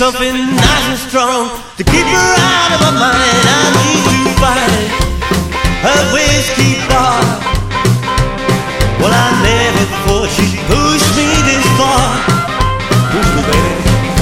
something nice and strong to keep her out of my mind. I need to find her whiskey bar. Well, I never thought she'd push me this far. Push me, baby.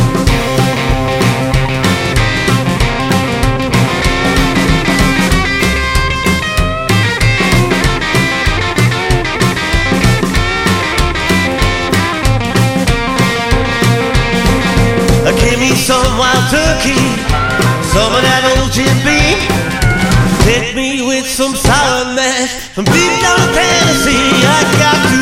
Give me some wild turkey, some of that old Jim Beam. Hit me with some sour mash from deep down in Tennessee. I got to